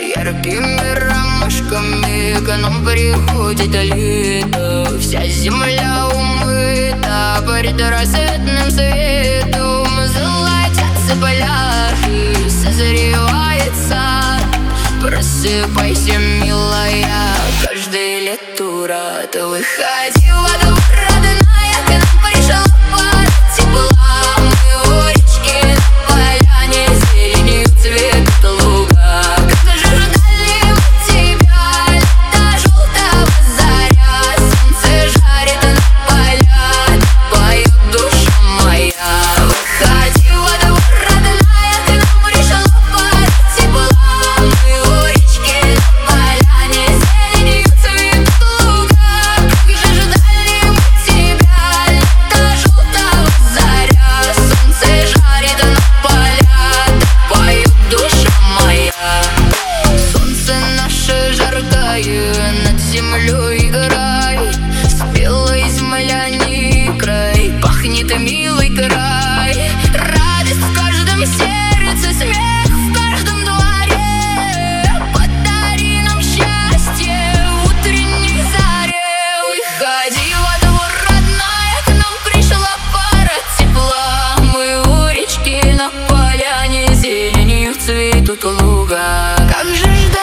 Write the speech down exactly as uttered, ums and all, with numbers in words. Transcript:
Яркими ромашками к нам приходит лето. Вся земля умыта предрассветным светом. Золотятся пляжи, созревает сад. Просыпайся, милая, каждое лето рад. Выходи во двор, родная, к нам пришла пора тепла. Мы у речки на поляне, зеленью цветут луга. Как же ждали мы тебя, лето желтого заря. Солнце жарит на поля, поет душа моя. Выходи во двор, родная, к нам пришла пора тепла. Мы у речки на поляне, зеленью цветут луга. Как же ждали мы тебя, лето желтого заря. Солнце жарит на поля, поет душа моя. Солнце наше жаркое над землей играет. Спелой земляний край, пахнет милый край. Радость в каждом сердце, смех в каждом дворе. Подари нам счастье в утренней заре. Выходи во двор, родная, к нам пришла пора тепла. Мы у речки на поляне, зеленью цветут луга. Как же ждать